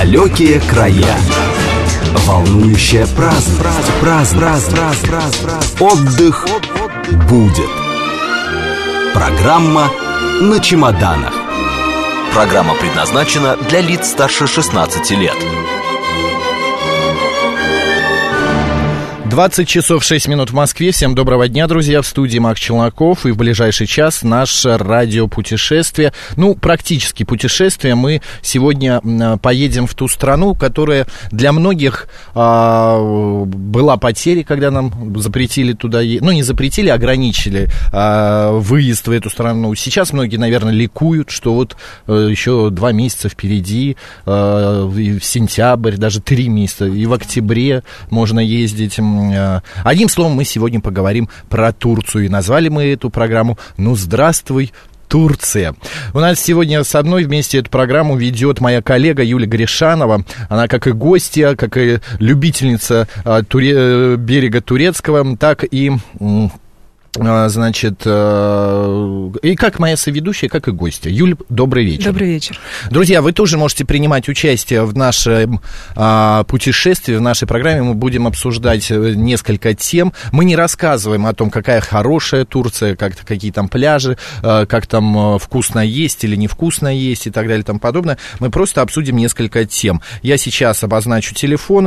Далекие края. Волнующая праздность. Отдых будет. Программа «На чемоданах». Программа предназначена для лиц старше 16 лет. 20 часов 6 минут в Москве. Всем доброго дня, друзья. В студии Макс Челноков. И в ближайший час наше радиопутешествие. Ну, практически путешествие. Мы сегодня поедем в ту страну, которая для многих была потерей, когда нам запретили туда ехать. Ну, не запретили, ограничили выезд в эту страну. Сейчас многие, наверное, ликуют, что вот еще 2 месяца впереди, в сентябрь, даже 3 месяца, и в октябре можно ездить. Одним словом, мы сегодня поговорим про Турцию. И назвали мы эту программу «Ну, здравствуй, Турция». У нас сегодня со мной вместе эту программу ведет моя коллега Юлия Гришанова. Она как и гостья, как и любительница берега турецкого, так и... Значит, и как моя соведущая, как и гостья. Юль, добрый вечер. Добрый вечер. Друзья, вы тоже можете принимать участие в нашем путешествии, в нашей программе. Мы будем обсуждать несколько тем. Мы не рассказываем о том, какая хорошая Турция, какие там пляжи, как там вкусно есть или невкусно есть и так далее и тому подобное. Мы просто обсудим несколько тем. Я сейчас обозначу телефоны.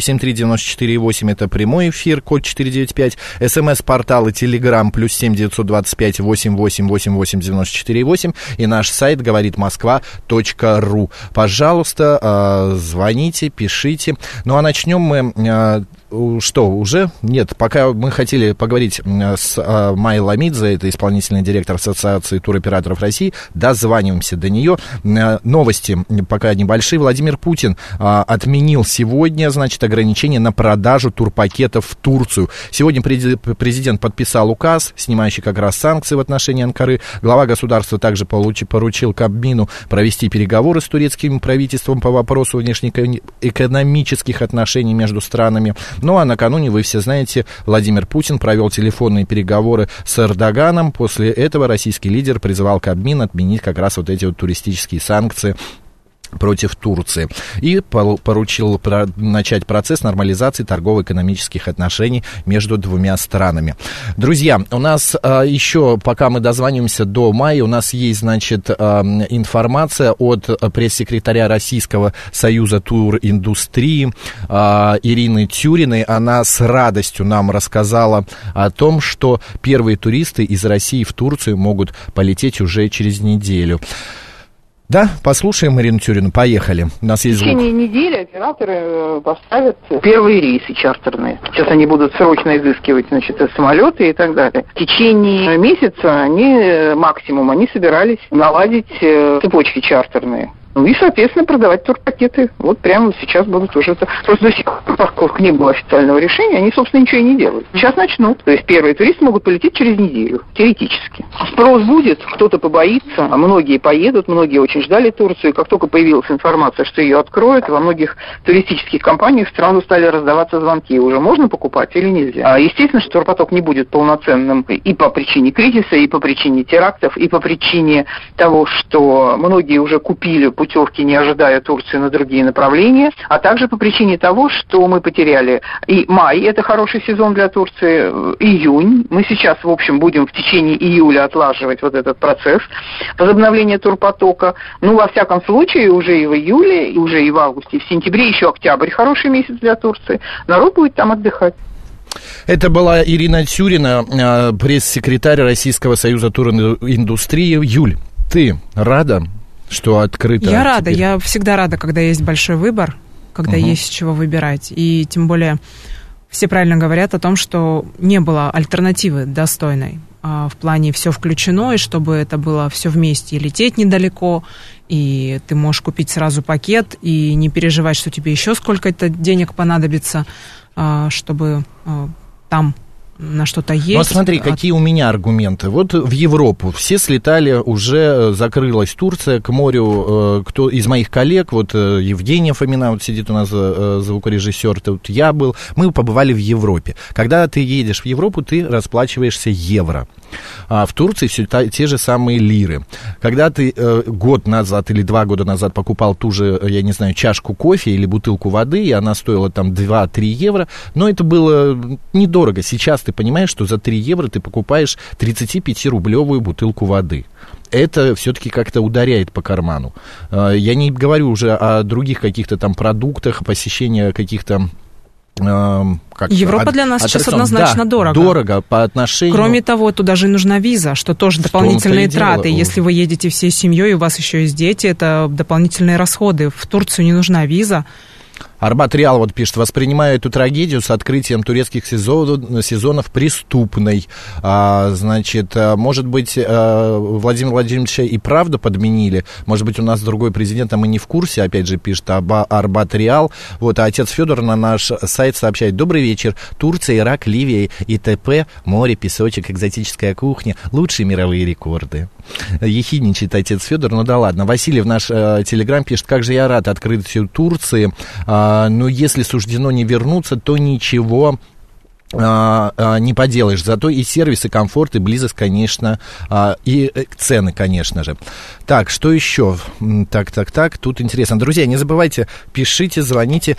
7373948, это прямой эфир, код 495. СМС-портал и телеграм +7 925 88 88 94 8 и наш сайт говоритмосква.ру. Пожалуйста, звоните, пишите. Ну, а начнем мы... Что, уже? Нет, пока мы хотели поговорить с Майей Ламидзе, это исполнительный директор Ассоциации туроператоров России, дозваниваемся до нее. Новости пока небольшие. Владимир Путин отменил сегодня, значит, ограничения на продажу турпакетов в Турцию. Сегодня президент подписал указ, снимающий как раз санкции в отношении Анкары. Глава государства также поручил Кабмину провести переговоры с турецким правительством по вопросу внешнеэкономических отношений между странами. Ну, а накануне, вы все знаете, Владимир Путин провел телефонные переговоры с Эрдоганом. После этого российский лидер призывал Кабмин отменить как раз вот эти вот туристические санкции против Турции. И поручил начать процесс нормализации торгово-экономических отношений между двумя странами. Друзья, у нас еще, пока мы дозваниваемся до мая, у нас есть, значит, информация от пресс-секретаря Российского союза туриндустрии Ирины Тюриной. Она с радостью нам рассказала о том, что первые туристы из России в Турцию могут полететь уже через неделю. Да, послушаем Ирину Тюрину. Поехали. У нас есть звук. В течение недели операторы поставят первые рейсы чартерные. Сейчас они будут срочно изыскивать, значит, самолеты и так далее. В течение месяца максимум они собирались наладить цепочки чартерные. Ну и, соответственно, продавать турпакеты. Вот прямо сейчас будут уже... Просто до сих пор не было официального решения, они, собственно, ничего и не делают. Сейчас начнут. То есть первые туристы могут полететь через неделю, теоретически. Спрос будет, кто-то побоится, а многие поедут, многие очень ждали Турцию. И как только появилась информация, что ее откроют, во многих туристических компаниях сразу стали раздаваться звонки. Уже можно покупать или нельзя? Естественно, что турпоток не будет полноценным и по причине кризиса, и по причине терактов, и по причине того, что многие уже купили путевки, не ожидая Турции на другие направления, а также по причине того, что мы потеряли и май, это хороший сезон для Турции, июнь. Мы сейчас, в общем, будем в течение июля отлаживать вот этот процесс возобновления турпотока. Ну, во всяком случае, уже и в июле, уже и в августе, и в сентябре, еще октябрь хороший месяц для Турции. Народ будет там отдыхать. Это была Ирина Тюрина, пресс-секретарь Российского союза туриндустрии. Юль, ты рада, что открыто? Я рада, я всегда рада, когда есть большой выбор, когда есть с чего выбирать. И тем более все правильно говорят о том, что не было альтернативы достойной. В плане все включено, и чтобы это было все вместе, и лететь недалеко, и ты можешь купить сразу пакет, и не переживать, что тебе еще сколько-то денег понадобится, чтобы там на что-то есть. Ну, смотри, какие у меня аргументы. Вот в Европу все слетали, уже закрылась Турция, к морю. Кто из моих коллег, вот Евгения Фомина, вот сидит у нас звукорежиссер, тут я был, мы побывали в Европе. Когда ты едешь в Европу, ты расплачиваешься евро. А в Турции все те же самые лиры. Когда ты год назад или 2 года назад покупал ту же, я не знаю, чашку кофе или бутылку воды, и она стоила там 2-3 евро, но это было недорого. Сейчас ты понимаешь, что за 3 евро ты покупаешь 35-рублевую бутылку воды. Это все-таки как-то ударяет по карману. Я не говорю уже о других каких-то там продуктах, посещения каких-то... Европа для нас сейчас однозначно дорого. Дорого по отношению... Кроме того, туда же нужна виза, что тоже дополнительные траты. Если вы едете всей семьей, у вас еще есть дети, это дополнительные расходы. В Турцию не нужна виза. Арбат Реал вот пишет: воспринимаю эту трагедию с открытием турецких сезонов преступной. Значит, может быть, Владимир Владимировича и правда подменили. Может быть, у нас другой президент, а мы не в курсе, опять же, пишет Арбат Реал. Вот, а отец Федор на наш сайт сообщает: добрый вечер. Турция, Ирак, Ливия и т.п. Море, песочек, экзотическая кухня. Лучшие мировые рекорды. Ехидничает отец Федор, ну да ладно. Василий в наш телеграм пишет: как же я рад открытию Турции. Но если суждено не вернуться, то ничего не поделаешь. Зато и сервис, и комфорт, и близость, конечно, и цены, конечно же. Так, что еще? Так, тут интересно. Друзья, не забывайте, пишите, звоните.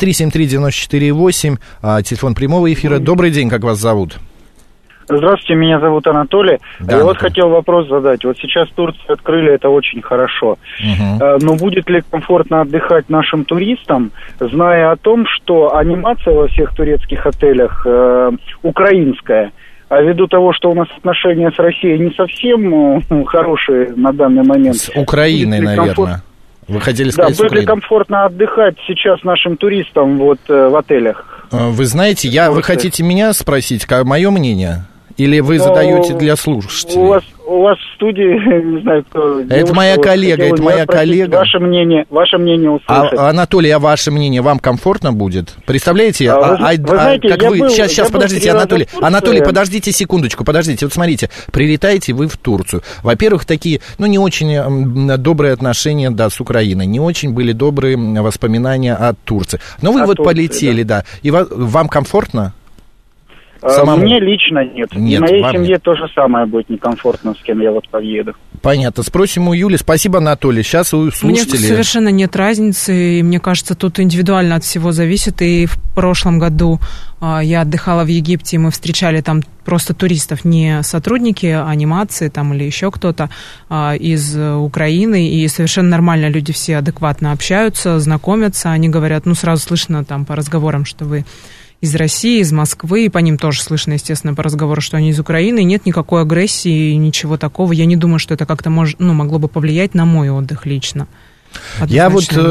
7373948, телефон прямого эфира. Добрый день, как вас зовут? Здравствуйте, меня зовут Анатолий. Да, я вот хотел вопрос задать. Вот сейчас Турцию открыли, это очень хорошо. Но будет ли комфортно отдыхать нашим туристам, зная о том, что анимация во всех турецких отелях украинская? А ввиду того, что у нас отношения с Россией не совсем хорошие на данный момент. С Украиной, наверное. Вы хотели сказать, да, будет ли комфортно отдыхать сейчас нашим туристам вот в отелях? Вы знаете, вы хотите меня спросить, мое мнение? Или вы задаете для слушателей? У вас в студии, не знаю, кто... Это моя коллега, Ваше мнение услышать. Анатолий, а ваше мнение вам комфортно будет? Представляете? Вы знаете, как вы... Сейчас, подождите, Анатолий, подождите секундочку, вот смотрите, прилетаете вы в Турцию. Во-первых, такие, не очень добрые отношения, да, с Украиной, не очень были добрые воспоминания о Турции. Но вы полетели, да, и вам комфортно? Самому? Мне лично нет. И моей семье то же самое будет некомфортно, с кем я вот поеду. Понятно. Спросим у Юли. Спасибо, Анатолий. Сейчас у слушателей... Мне совершенно нет разницы. И мне кажется, тут индивидуально от всего зависит. И в прошлом году я отдыхала в Египте, и мы встречали там просто туристов, не сотрудники анимации там, или еще кто-то из Украины. И совершенно нормально люди все адекватно общаются, знакомятся. Они говорят, сразу слышно там по разговорам, что вы... из России, из Москвы, и по ним тоже слышно, естественно, по разговору, что они из Украины, нет никакой агрессии, ничего такого. Я не думаю, что это как-то могло бы повлиять на мой отдых лично. Я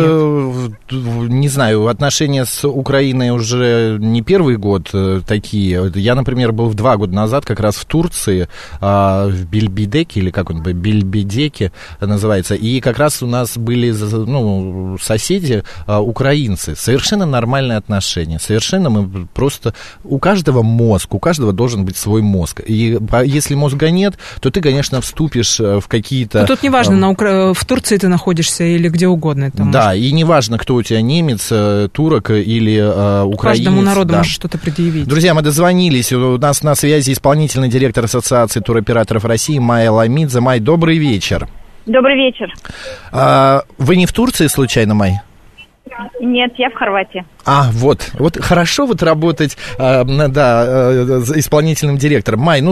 не знаю, отношения с Украиной уже не первый год такие. Я, например, был 2 года назад как раз в Турции, в Бельбедеке, или как он, Бельбедеке называется, и как раз у нас были соседи украинцы. Совершенно нормальные отношения, совершенно мы просто... У каждого мозг, у каждого должен быть свой мозг. И если мозга нет, то ты, конечно, вступишь в какие-то... Тут неважно, в Турции ты находишься или где угодно. Это да, и неважно, кто у тебя, немец, турок или украинец. Каждому народу может что-то предъявить. Друзья, мы дозвонились. У нас на связи исполнительный директор Ассоциации туроператоров России Майя Ламидзе. Май, добрый вечер. Добрый вечер. Вы не в Турции, случайно, Май? Нет, я в Хорватии. Вот хорошо работать, исполнительным директором. Май,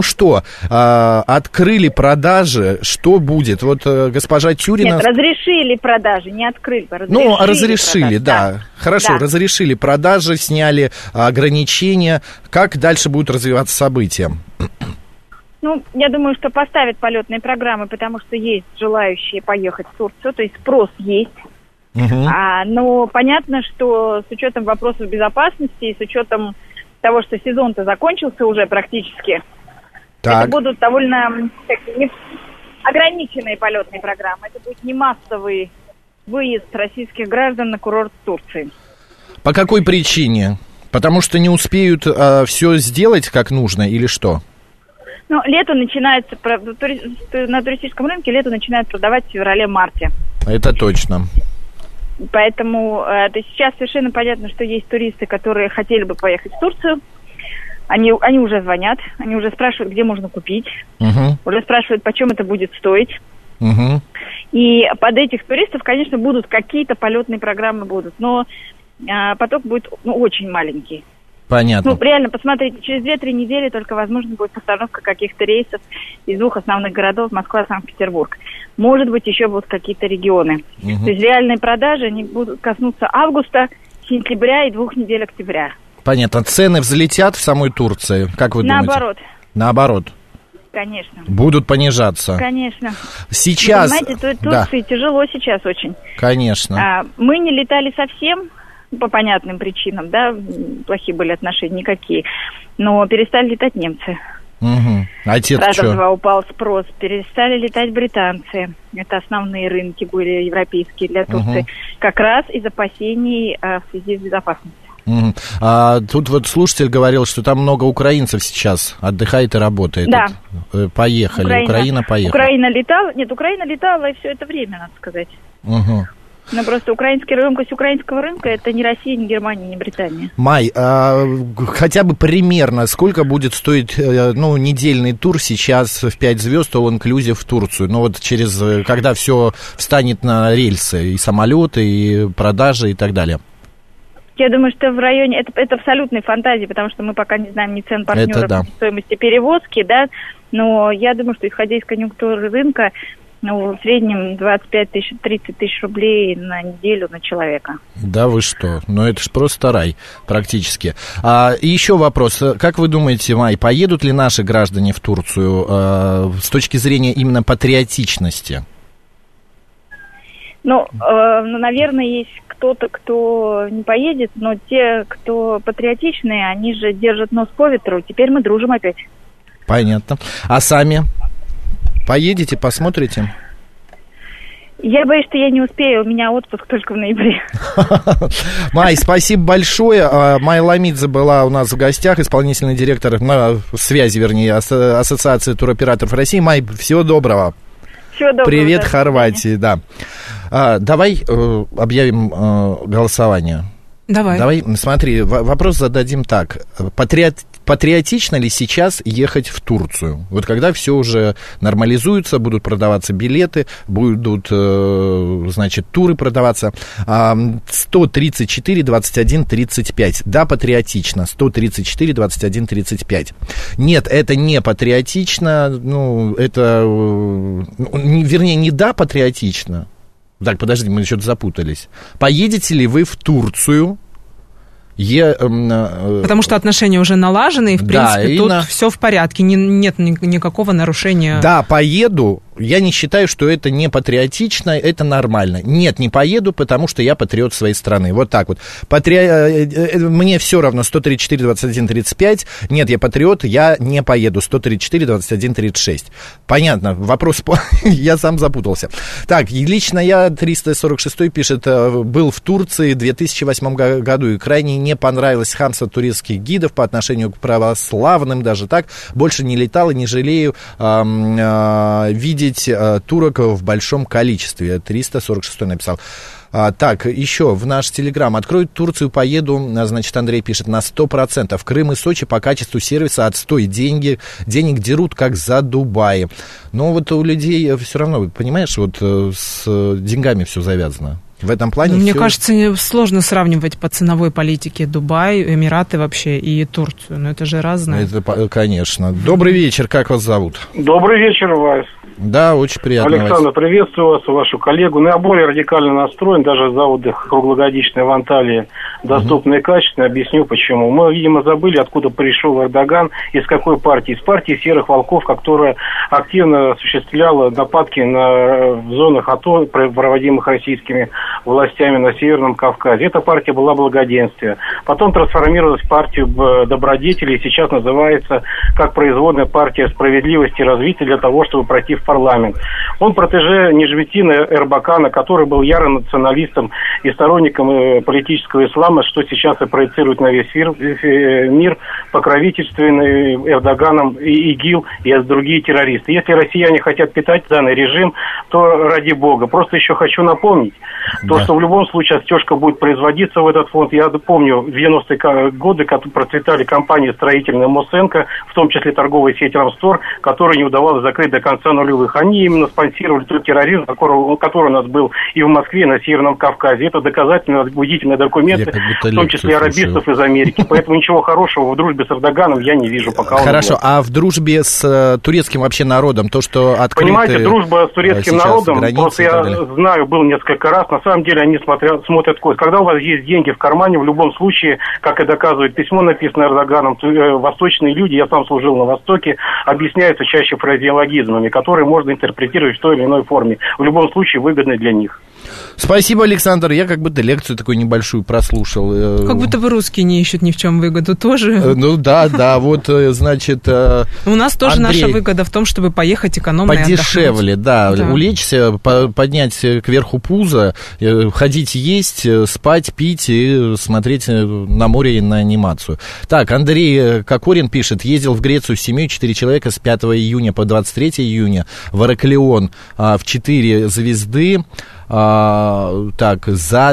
открыли продажи, что будет? Вот госпожа Тюрина... Нет, разрешили продажи, не открыли. Разрешили, да. Хорошо, да. Разрешили продажи, сняли ограничения. Как дальше будут развиваться события? Я думаю, что поставят полетные программы, потому что есть желающие поехать в Турцию, то есть спрос есть. Но понятно, что с учетом вопросов безопасности и с учетом того, что сезон-то закончился уже практически, это будут довольно ограниченные полетные программы. Это будет не массовый выезд российских граждан на курорт Турции. По какой причине? Потому что не успеют все сделать как нужно или что? Ну, лето начинается, на туристическом рынке лето начинают продавать в феврале-марте. Это точно. Поэтому то есть сейчас совершенно понятно, что есть туристы, которые хотели бы поехать в Турцию. Они уже звонят, они уже спрашивают, где можно купить, уже спрашивают, почем это будет стоить. И под этих туристов, конечно, будут какие-то полетные программы будут, но поток будет очень маленький. Понятно. Ну, реально, посмотрите, через 2-3 недели только возможно будет постановка каких-то рейсов из 2 основных городов, Москва и Санкт-Петербург. Может быть, еще будут какие-то регионы. То есть реальные продажи, они будут коснуться августа, сентября и 2 недель октября. Понятно. Цены взлетят в самой Турции, как вы думаете? Наоборот. Конечно. Будут понижаться. Конечно. Сейчас... Вы понимаете, Турции тяжело сейчас очень. Конечно. Мы не летали совсем, по понятным причинам, да, плохие были отношения, никакие. Но перестали летать немцы. Сразу в 2 упал спрос. Перестали летать британцы. Это основные рынки были европейские для Турции. Как раз из опасений в связи с безопасностью. Тут вот слушатель говорил, что там много украинцев сейчас отдыхает и работает. Да. Поехали. Украина поехала. Украина летала и все это время, надо сказать. Но просто украинский рынок, украинского рынка это не Россия, не Германия, не Британия. Май, хотя бы примерно сколько будет стоить недельный тур сейчас в 5 звезд all inclusive в Турцию? Ну вот когда все встанет на рельсы, и самолеты, и продажи, и так далее. Я думаю, что в районе, это абсолютной фантазии, потому что мы пока не знаем ни цен партнеров, ни стоимости перевозки, да, но я думаю, что исходя из конъюнктуры рынка, в среднем 25 тысяч, 30 тысяч рублей на неделю на человека. Да вы что? Ну это ж просто рай практически. И еще вопрос. Как вы думаете, Май, поедут ли наши граждане в Турцию с точки зрения именно патриотичности? Наверное, есть кто-то, кто не поедет, но те, кто патриотичные, они же держат нос по ветру. Теперь мы дружим опять. Понятно. А сами поедете, посмотрите? Я боюсь, что я не успею, у меня отпуск только в ноябре. Май, спасибо большое. Майя Ламидзе была у нас в гостях, исполнительный директор Ассоциации туроператоров России. Май, всего доброго. Всего доброго. Привет, Хорватии, да. Давай объявим голосование. Давай, смотри, вопрос зададим так. Патриотично ли сейчас ехать в Турцию? Вот когда все уже нормализуется, будут продаваться билеты, будут, туры продаваться. 134, 21, 35. Да, патриотично. 134, 21, 35. Нет, это не патриотично. Не да, патриотично. Так, подожди, мы что-то запутались. Поедете ли вы в Турцию? Потому что отношения уже налажены, и, в принципе, тут все в порядке, нет никакого нарушения. Да, поеду. Я не считаю, что это не патриотично, это нормально. Нет, не поеду, потому что я патриот своей страны. Вот так вот. Мне все равно 134, 21, 35. Нет, я патриот, я не поеду. 134, 21, 36. Понятно, вопрос... Я сам запутался. Так, лично я, 346 пишет, был в Турции в 2008 году и крайне не понравилось хамство туристских гидов по отношению к православным, даже так. Больше не летал и не жалею видеть турок в большом количестве. 346 написал. Так, еще в наш Телеграм. Откроют Турцию, поеду, значит, Андрей пишет, на 100%. Крым и Сочи по качеству сервиса отстой. Денег дерут, как за Дубай. Но вот у людей все равно, понимаешь, вот с деньгами все завязано. В этом плане мне кажется, сложно сравнивать по ценовой политике Дубай, Эмираты вообще и Турцию. Но это же разное. Это, конечно. Добрый вечер, как вас зовут? Добрый вечер, Вайс. Да, очень приятно. Александр, приветствую вас, вашу коллегу. Я более радикально настроен, даже за отдых круглогодичный в Анталии доступно и качественно. Объясню почему. Мы, видимо, забыли, откуда пришел Эрдоган, из какой партии. Из партии Серых Волков, которая активно осуществляла нападки в зонах АТО, проводимых российскими властями на Северном Кавказе. Эта партия была благоденствие. Потом трансформировалась в партию добродетелей, и сейчас называется как производная партия справедливости и развития для того, чтобы пройти в парламент. Он протеже Нижметина Эрбакана, который был ярым националистом и сторонником политического ислама, что сейчас и проецирует на весь мир, покровительственный Эрдоганом и ИГИЛ и другие террористы. Если россияне хотят питать данный режим, то ради бога. Просто еще хочу напомнить, что в любом случае отстежка будет производиться в этот фонд. Я помню, в 90-е годы процветали компании строительные Мосенко, в том числе торговая сеть Рамстор, которую не удавалось закрыть до конца нулевых. Они именно спонсировали тот терроризм, который у нас был и в Москве, и на Северном Кавказе. Это доказательные, убедительные документы, в том числе арабистов из Америки. Поэтому ничего хорошего в дружбе с Эрдоганом я не вижу пока. Хорошо, а в дружбе с турецким вообще народом, то, что открыты... Понимаете, дружба с турецким народом, просто я знаю, был несколько раз, на самом деле они смотрят кость. Когда у вас есть деньги в кармане, в любом случае, как и доказывает письмо, написанное Эрдоганом, восточные люди, я сам служил на Востоке, объясняются чаще фразеологизмами, которые можно интерпретировать в той или иной форме. В любом случае, выгодны для них. Спасибо, Александр. Я как будто лекцию такую небольшую прослушал. Как будто вы русские не ищут ни в чем выгоду тоже. Ну да, вот, значит... У нас тоже Андрей, наша выгода в том, чтобы поехать экономно подешевле, да, улечься, поднять кверху пузо, ходить есть, спать, пить и смотреть на море и на анимацию. Так, Андрей Кокорин пишет, ездил в Грецию с семьей, 4 человека с 5 июня по 23 июня в Ираклион в 4 звезды. Так, за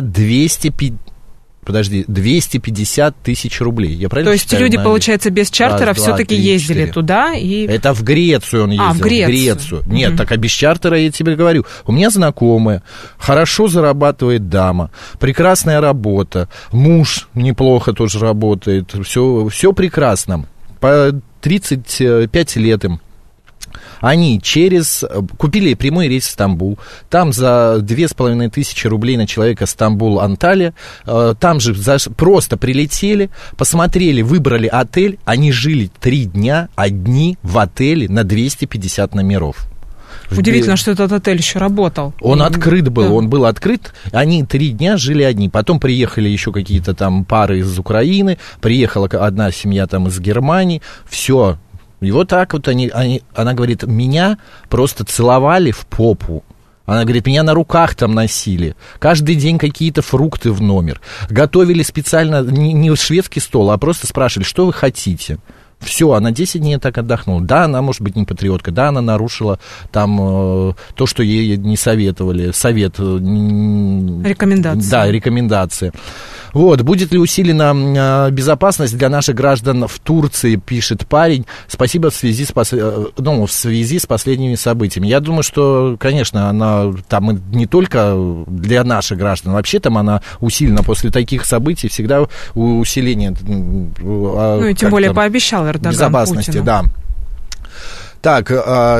250 тысяч рублей. Я правильно То есть считаю, люди, получается, без чартера все-таки ездили 4. Туда и... Это в Грецию он ездил. В Грецию. Нет, так а без чартера я тебе говорю. У меня знакомая, хорошо зарабатывает дама, прекрасная работа, муж неплохо тоже работает, все прекрасно. По 35 лет им. Они купили прямой рейс в Стамбул, там за 2500 рублей на человека Стамбул-Анталия, там же просто прилетели, посмотрели, выбрали отель, они жили 3 дня одни в отеле на 250 номеров. Удивительно, что этот отель еще работал. Он открыт был, он был открыт, они 3 дня жили одни, потом приехали еще какие-то там пары из Украины, приехала одна семья там из Германии, все. И вот так вот она говорит, меня просто целовали в попу. Она говорит, меня на руках там носили. Каждый день какие-то фрукты в номер. Готовили специально, не шведский стол, а просто спрашивали, что вы хотите. Все, она 10 дней так отдохнула. Да, она, может быть, не патриотка, да, она нарушила там то, что ей не советовали. Рекомендации. Да, рекомендации. Вот, будет ли усилена безопасность для наших граждан в Турции, пишет парень. Спасибо в связи с последними событиями. Я думаю, что, конечно, она там не только для наших граждан, вообще там она усилена после таких событий, всегда усиление. Ну и тем более пообещал Эрдоган безопасности, Путину. Да. Так,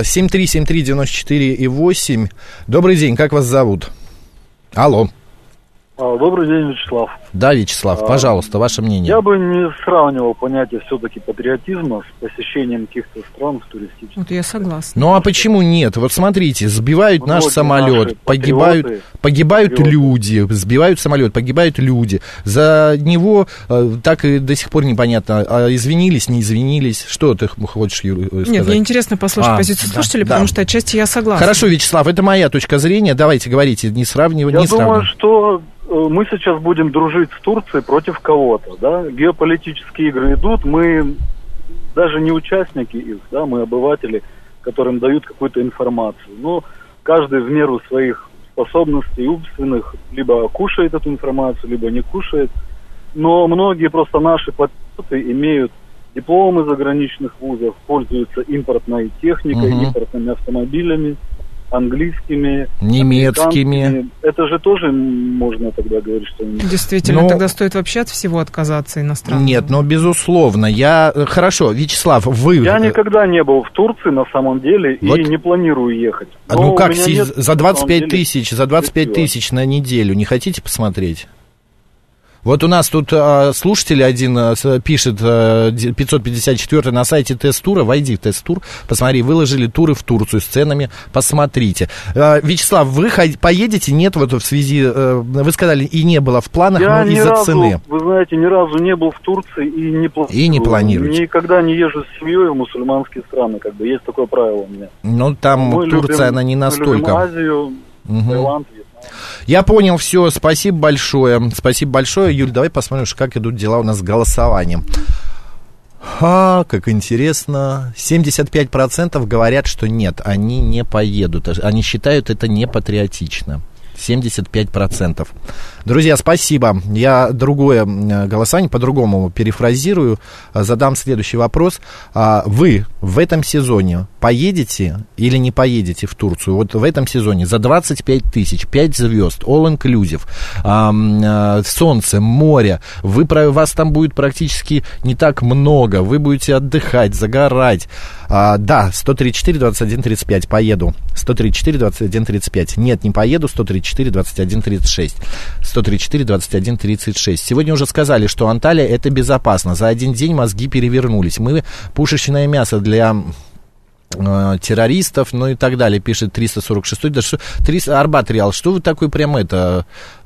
7373948. Добрый день, как вас зовут? Алло. Добрый день, Вячеслав. Да, Вячеслав, пожалуйста, ваше мнение. Я бы не сравнивал понятие все-таки патриотизма с посещением каких-то стран туристических. Вот я согласна. Ну а почему нет? Вот смотрите, сбивают наш самолет, погибают люди, сбивают самолет, погибают люди. За него так и до сих пор непонятно, извинились, не извинились. Что ты хочешь сказать? Нет, мне интересно послушать позицию слушателей, потому что отчасти я согласна. Хорошо, Вячеслав, это моя точка зрения. Давайте, говорите, не сравнивать. Я думаю, что мы сейчас будем дружить с Турцией против кого-то, да? Геополитические игры идут, мы даже не участники их, да, мы обыватели, которым дают какую-то информацию. Но каждый в меру своих способностей умственных либо кушает эту информацию, либо не кушает. Но многие просто наши патриоты имеют дипломы заграничных вузов, пользуются импортной техникой, импортными автомобилями, английскими, немецкими. Это же тоже можно тогда говорить, что... Действительно, тогда стоит вообще от всего отказаться иностранного. Нет, но безусловно. Хорошо, Вячеслав, вы... Я никогда не был в Турции, на самом деле, вот. И не планирую ехать. Ну как, за 25 тысяч на неделю не хотите посмотреть? Вот у нас тут слушатель один пишет, 554 на сайте Тест-тура, войди в Тест-тур, посмотри, выложили туры в Турцию с ценами, посмотрите. Вячеслав, вы поедете? Нет, вот в связи, вы сказали, и не было в планах, но из-за цены. Вы знаете, ни разу не был в Турции и не планирую. И не планируете. Никогда не езжу с семьей в мусульманские страны, как бы, есть такое правило у меня. Ну, там Турция, она не настолько. Мы любим Азию, Таиланд. Я понял, все, спасибо большое. Спасибо большое. Юль, давай посмотрим, как идут дела у нас с голосованием. Как интересно. 75% говорят, что нет, они не поедут. Они считают это непатриотично. 75%. Друзья, спасибо. Я другое голосование по-другому перефразирую. Задам следующий вопрос. Вы в этом сезоне поедете или не поедете в Турцию? Вот в этом сезоне за 25 тысяч, 5 звезд, all-inclusive, солнце, море. Вас там будет практически не так много. Вы будете отдыхать, загорать. Да, 134-21-35, поеду. 134-21-35. Нет, не поеду, 134-21-36. 134-21-36. Сегодня уже сказали, что Анталия это безопасно. За один день мозги перевернулись. Мы пушечное мясо для террористов, ну и так далее, пишет 346. Да что, Арбат Реал, что вы такой прям это...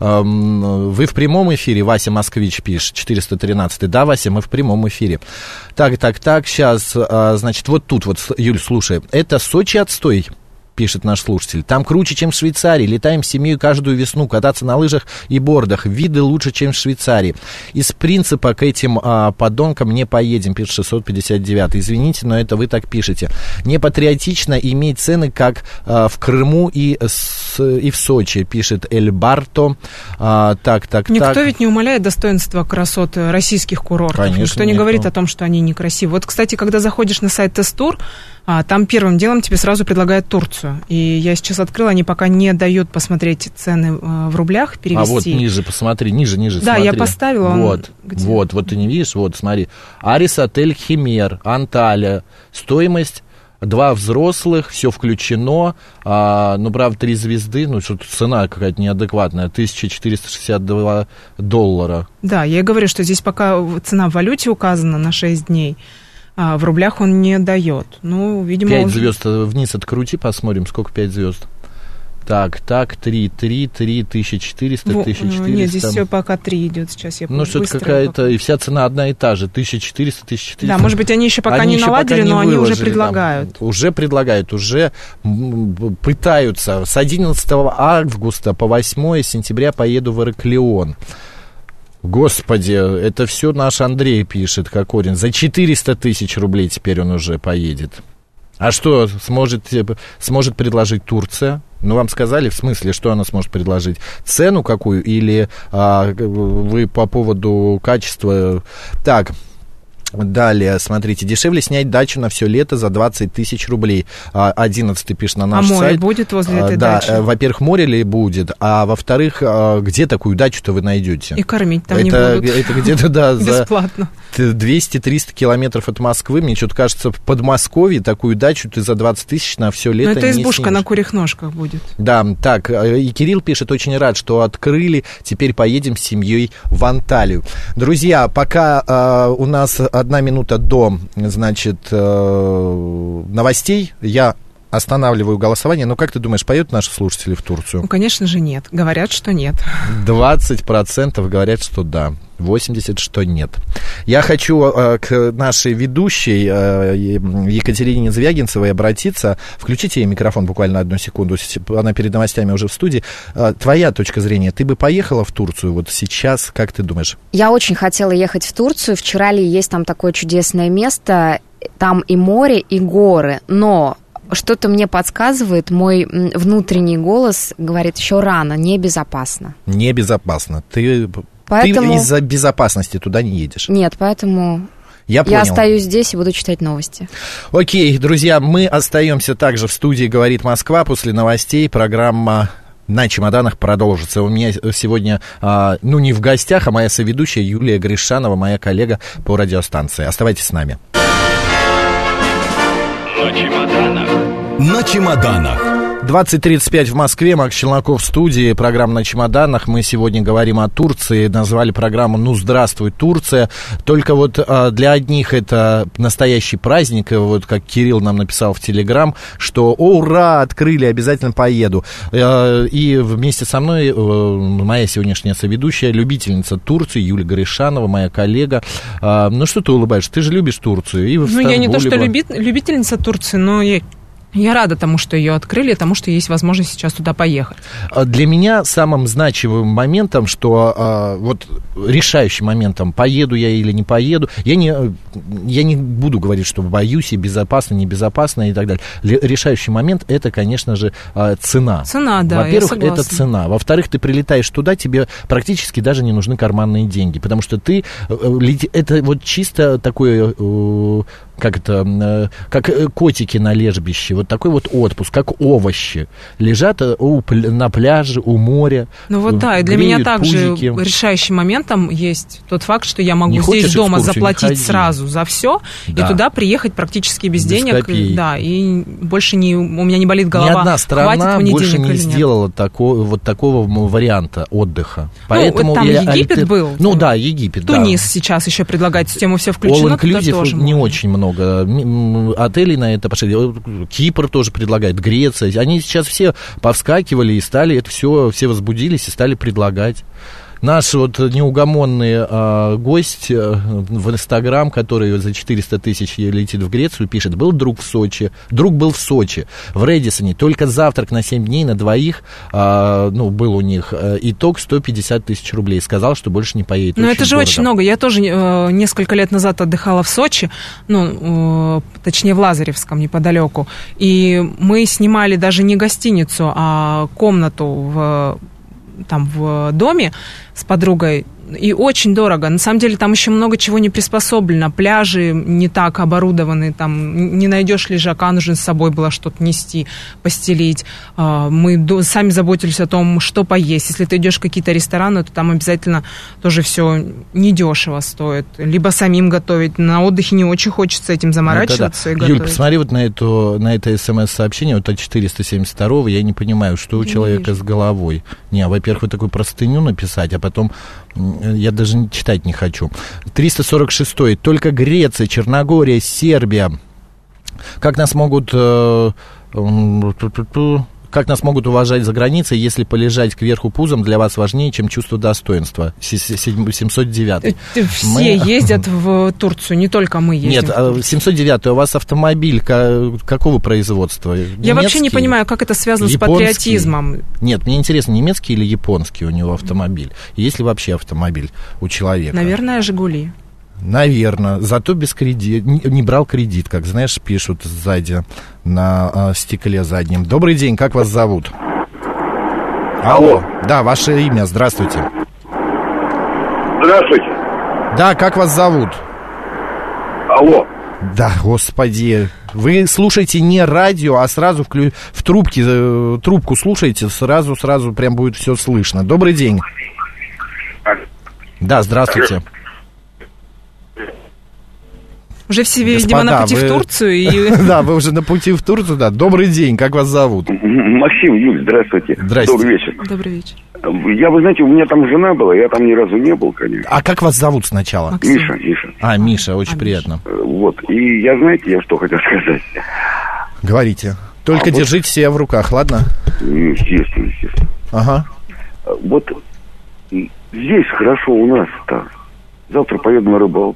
Вы в прямом эфире, Вася Москвич пишет, 413. Да, Вася, мы в прямом эфире. Так, сейчас, значит, вот тут вот, Юль, слушай, это Сочи отстой, пишет наш слушатель. Там круче, чем в Швейцарии. Летаем с семьей каждую весну, кататься на лыжах и бордах. Виды лучше, чем в Швейцарии. Из принципа к этим подонкам не поедем, пишет 659. Извините, но это вы так пишете. Не патриотично иметь цены, как в Крыму и в Сочи, пишет Эль Барто. Никто ведь не умаляет достоинства красот российских курортов. Конечно, никто не говорит о том, что они некрасивы. Вот, кстати, когда заходишь на сайт Тест-тур, там первым делом тебе сразу предлагают Турцию. И я сейчас открыла, они пока не дают посмотреть цены в рублях, перевести. А вот ниже посмотри, ниже да, смотри. я поставила. Вот ты не видишь? Вот, смотри. Арис Отель Химер, Анталия. Стоимость 2 взрослых, все включено. Ну, правда, 3 звезды, ну, что-то цена какая-то неадекватная. $1462. Да, я и говорю, что здесь пока цена в валюте указана на 6 дней. В рублях он не дает. Ну, видимо, 5 звезд вниз открути, посмотрим, сколько 5 звезд. Так, 3, 1400, 1400. Нет, здесь все пока 3 идет сейчас. Я ну, что-то какая-то, и вся цена одна и та же, 1400, 1400. Да, может быть, они еще пока не наладили, но они уже предлагают. Там, уже пытаются. С 11 августа по 8 сентября поеду в Ираклион. Господи, это все наш Андрей пишет, Кокорин. За 400 тысяч рублей теперь он уже поедет. А что сможет предложить Турция? Ну, вам сказали, в смысле, что она сможет предложить? Цену какую? Или вы по поводу качества... Так... Далее, смотрите, дешевле снять дачу на все лето за 20 тысяч рублей. 11 пишет на наш сайт. А море будет возле этой дачи? Да, во-первых, море ли будет, а во-вторых, где такую дачу-то вы найдете? И кормить там не будут. Это где-то, да, бесплатно. 200-300 километров от Москвы. Мне что-то кажется, в Подмосковье такую дачу ты за 20 тысяч на все лето не снимешь. Но это избушка на курьих ножках будет. Да, так, и Кирилл пишет, очень рад, что открыли, теперь поедем с семьей в Анталию. Друзья, пока у нас 1 минута до, значит, новостей, я останавливаю голосование. Но как ты думаешь, поедут наши слушатели в Турцию? Ну, конечно же, нет. Говорят, что нет. 20% говорят, что да. 80%, что нет. Я хочу к нашей ведущей Екатерине Звягинцевой обратиться. Включите ей микрофон буквально 1 секунду. Она перед новостями уже в студии. Твоя точка зрения. Ты бы поехала в Турцию вот сейчас? Как ты думаешь? Я очень хотела ехать в Турцию. В Чирали есть там такое чудесное место. Там и море, и горы. Но... Что-то мне подсказывает, мой внутренний голос говорит, еще рано, небезопасно. Небезопасно. Поэтому... Ты из-за безопасности туда не едешь? Нет, поэтому я остаюсь здесь и буду читать новости. Окей, друзья, мы остаемся также в студии «Говорит Москва». После новостей программа «На чемоданах» продолжится. У меня сегодня, не в гостях, а моя соведущая Юлия Гришанова, моя коллега по радиостанции. Оставайтесь с нами. На чемоданах. 20:35 в Москве, Макс Челноков в студии, программа «На чемоданах». Мы сегодня говорим о Турции, назвали программу «Ну, здравствуй, Турция». Только вот для одних это настоящий праздник, вот как Кирилл нам написал в Телеграм, что ура, открыли, обязательно поеду. И вместе со мной моя сегодняшняя соведущая, любительница Турции, Юлия Горишанова, моя коллега. Ну, что ты улыбаешься? Ты же любишь Турцию. И ну, я не то, что любительница Турции, но я рада тому, что ее открыли, тому, что есть возможность сейчас туда поехать. Для меня самым значимым моментом, что вот решающим моментом, поеду я или не поеду, я не буду говорить, что боюсь и безопасно, небезопасно и так далее. Решающий момент, это, конечно же, цена. Цена, да, во-первых, это цена. Во-вторых, ты прилетаешь туда, тебе практически даже не нужны карманные деньги, потому что это вот чисто такое... как котики на лежбище, вот такой вот отпуск, как овощи, лежат на пляже, у моря. Ну вот да, и для меня также решающим моментом есть тот факт, что я могу здесь дома заплатить сразу за все, да, и туда приехать практически без денег, копеек. Да, и больше у меня не болит голова. Ни одна страна больше не сделала такого варианта отдыха. Поэтому там Египет был. Ну да, Египет, Тунис сейчас еще предлагает систему «Все включено». All-inclusive не очень много отелей на это пошли. Кипр тоже предлагает, Греция. Они сейчас все повскакивали и стали это все возбудились и стали предлагать. Наш вот неугомонный гость в Инстаграм, который за 400 тысяч летит в Грецию, пишет: был друг в Сочи, друг был в Сочи, в Рэдисоне, только завтрак на 7 дней на двоих, был у них, итог 150 тысяч рублей, сказал, что больше не поедет. Но это же дорого. Очень много. Я тоже несколько лет назад отдыхала в Сочи, точнее в Лазаревском, неподалеку, и мы снимали даже не гостиницу, а комнату в доме с подругой, и очень дорого. На самом деле там еще много чего не приспособлено. Пляжи не так оборудованы, там не найдешь лежака, нужно с собой было что-то нести, постелить. Мы сами заботились о том, что поесть. Если ты идешь в какие-то рестораны, то там обязательно тоже все недешево стоит. Либо самим готовить. На отдыхе не очень хочется этим заморачиваться и готовить. Юль, посмотри вот на это смс-сообщение, вот от 472-го, я не понимаю, что у человека с головой. Во-первых, вот такую простыню написать, а потом я даже читать не хочу. 346-й. Только Греция, Черногория, Сербия. Как нас могут уважать за границей, если полежать кверху пузом для вас важнее, чем чувство достоинства? 709. Все ездят в Турцию, не только мы ездим. Нет, 709, у вас автомобиль какого производства? Немецкий? Я вообще не понимаю, как это связано с патриотизмом. Нет, мне интересно, немецкий или японский у него автомобиль? Есть ли вообще автомобиль у человека? Наверное, «Жигули». Наверное, зато без кредита, не брал кредит, как, знаешь, пишут сзади на стекле заднем. Добрый день, как вас зовут? Алло. Да, ваше имя, здравствуйте. Здравствуйте. Да, как вас зовут? Алло. Да, господи, вы слушаете не радио, а сразу в трубку слушаете, сразу прям будет все слышно. Добрый день. Да, здравствуйте. Уже все, видимо, на пути в Турцию. Да, вы уже на пути в Турцию, да. Добрый день, как вас зовут? Максим, Юль, здравствуйте. Здрасте. Добрый вечер. Добрый вечер. Вы знаете, у меня там жена была, я там ни разу не был, конечно. А как вас зовут сначала? Максим. Миша. Миша, очень приятно. Вот, и я что хотел сказать. Говорите. Только держите себя в руках, ладно? Естественно. Ага. Вот здесь хорошо у нас-то. Завтра поеду на рыбалку.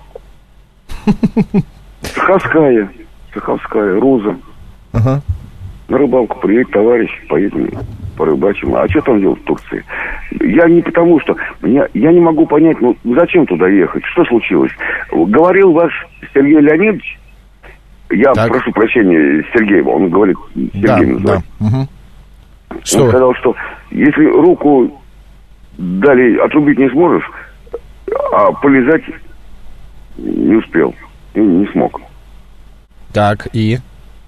Саховская, Роза. Ага. На рыбалку приедет товарищ, поедем порыбачим. А что там делать в Турции? Я не потому, что... Я не могу понять, зачем туда ехать? Что случилось? Говорил ваш Сергей Леонидович, я прошу прощения, Сергеева, он говорит, Сергей называет. Да. Угу. Он сказал, что если руку дали, отрубить не сможешь, а полезать не успел, не смог. Так, и?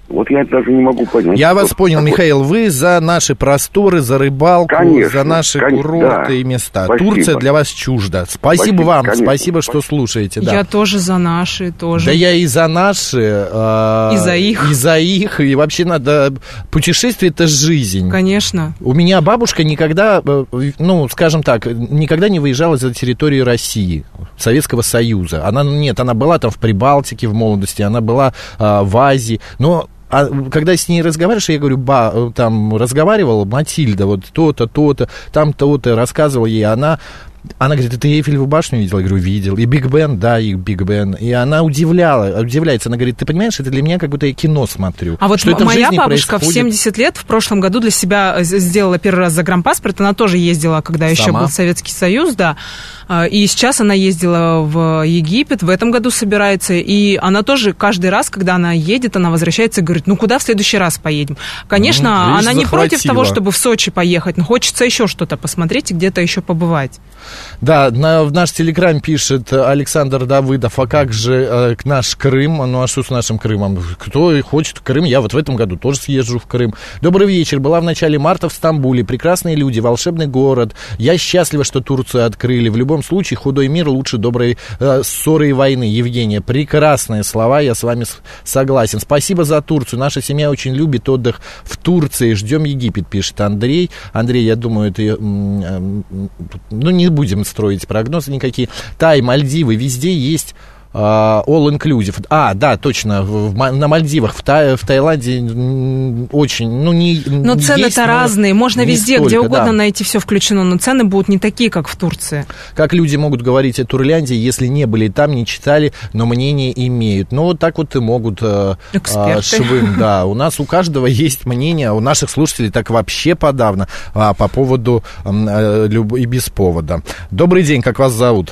Вот я даже не могу понять. Я вас понял, Михаил, вы за наши просторы, за рыбалку, за наши курорты и места. Спасибо. Турция для вас чужда. Спасибо вам, конечно. Спасибо, что слушаете. Да. Я тоже за наши, тоже. Да я и за наши. И за их. И за их. И вообще надо... Путешествие — это жизнь. Конечно. У меня бабушка никогда, ну, скажем так, никогда не выезжала за территорию России, Советского Союза. Она была там в Прибалтике в молодости, она была в Азии, но... А когда с ней разговариваешь, я говорю, там разговаривала Матильда, вот то-то, то-то, там то-то, рассказывала ей, она говорит, ты Эйфелеву башню видел? Я говорю, видел. И Биг Бен, да, и Биг Бен. И она удивляется, она говорит, ты понимаешь, это для меня как будто я кино смотрю. А вот моя бабушка происходит... в 70 лет в прошлом году для себя сделала первый раз загранпаспорт, она тоже ездила, когда еще был Советский Союз, да. И сейчас она ездила в Египет, в этом году собирается, и она тоже каждый раз, когда она едет, она возвращается и говорит, ну куда в следующий раз поедем? Конечно, она не против того, чтобы в Сочи поехать, но хочется еще что-то посмотреть и где-то еще побывать. Да, в наш телеграм пишет Александр Давыдов, а как же наш Крым? Ну, а что с нашим Крымом? Кто хочет в Крым? Я вот в этом году тоже съезжу в Крым. Добрый вечер. Была в начале марта в Стамбуле. Прекрасные люди, волшебный город. Я счастлива, что Турцию открыли. В любом случае, худой мир лучше доброй ссоры и войны. Евгения, прекрасные слова, я с вами согласен. Спасибо за Турцию. Наша семья очень любит отдых в Турции. Ждем Египет, пишет Андрей. Андрей, я думаю, это... Ну, не будем строить прогнозы никакие. Тай, Мальдивы, везде есть all-inclusive. Да, точно, на Мальдивах, в Таиланде очень, но цены-то разные, можно везде, столько, где угодно найти все включено, но цены будут не такие, как в Турции. Как люди могут говорить о Турляндии, если не были там, не читали, но мнение имеют? Ну, вот так вот и могут швым, да. У нас у каждого есть мнение, у наших слушателей так вообще подавно, по поводу и без повода. Добрый день, как вас зовут?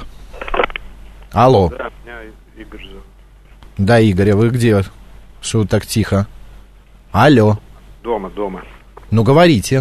Алло. Да, меня Игорь зовут. Да, Игорь, а вы где? Что вы так тихо? Алло. Дома. Ну, говорите.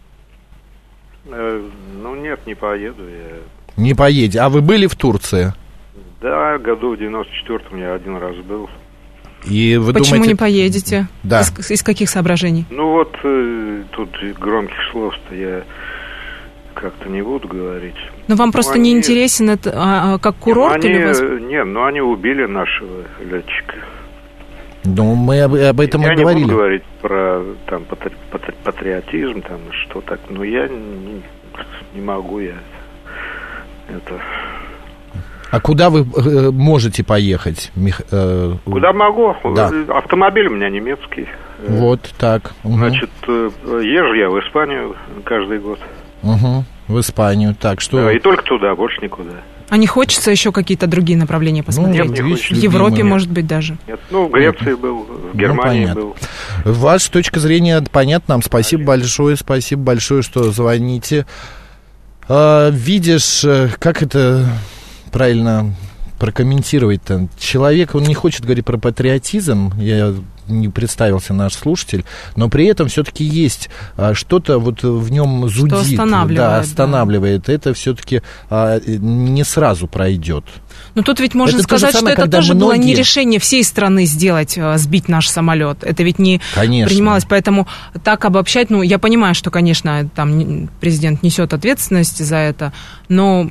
Нет, не поеду я. Не поедете. А вы были в Турции? Да, году в 94-м я один раз был. И вы Почему не поедете? Да. Из каких соображений? Тут громких слов-то я как-то не буду говорить. Но вам просто не интересен это как курорт или вас... Нет, они убили нашего летчика. Ну, мы об этом и говорили. Я не буду говорить про там патриотизм, там что так, но я не могу, я это... А куда вы можете поехать? Куда могу? Да. Автомобиль у меня немецкий. Вот так. Значит, езжу я в Испанию каждый год. В Испанию, так что... Да, и только туда, больше никуда. А не хочется еще какие-то другие направления посмотреть? Нет, не хочется. В Европе, может быть, даже? Нет, в Греции был, в Германии был. Ваша точка зрения понятна нам. Спасибо большое, что звоните. Видишь, как это правильно прокомментировать-то? Человек, он не хочет говорить про патриотизм, я не представился наш слушатель, но при этом все-таки есть что-то вот в нем зудит, что останавливает, останавливает. Да. Это все-таки не сразу пройдет. Но тут ведь можно сказать, что это тоже было не решение всей страны сделать, сбить наш самолет. Это ведь не принималось, поэтому так обобщать, я понимаю, что, конечно, там президент несет ответственность за это, но...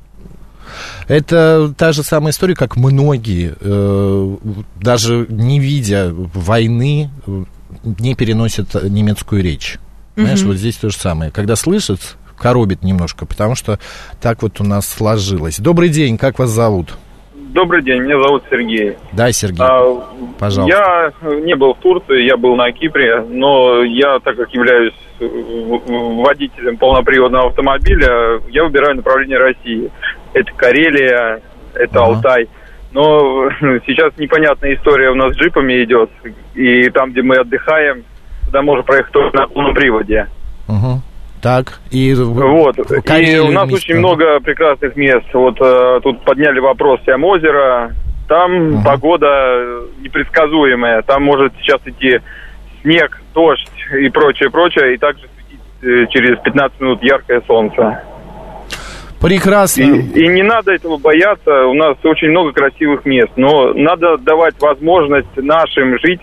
Это та же самая история, как многие, даже не видя войны, не переносят немецкую речь. Знаешь, вот здесь то же самое. Когда слышат, коробит немножко, потому что так вот у нас сложилось. Добрый день, как вас зовут? Добрый день, меня зовут Сергей. Да, Сергей, пожалуйста. Я не был в Турции, я был на Кипре, но я, так как являюсь водителем полноприводного автомобиля, я выбираю направление России. Это Карелия, это Алтай. Но сейчас непонятная история у нас с джипами идет, и там, где мы отдыхаем, туда можно проехать только на полном приводе. Так, и... И у нас очень много прекрасных мест. Вот тут подняли вопрос Сиам-озера. Там погода непредсказуемая. Там может сейчас идти снег, дождь и прочее. И также светить через 15 минут яркое солнце. Прекрасно. И не надо этого бояться. У нас очень много красивых мест. Но надо давать возможность нашим жителям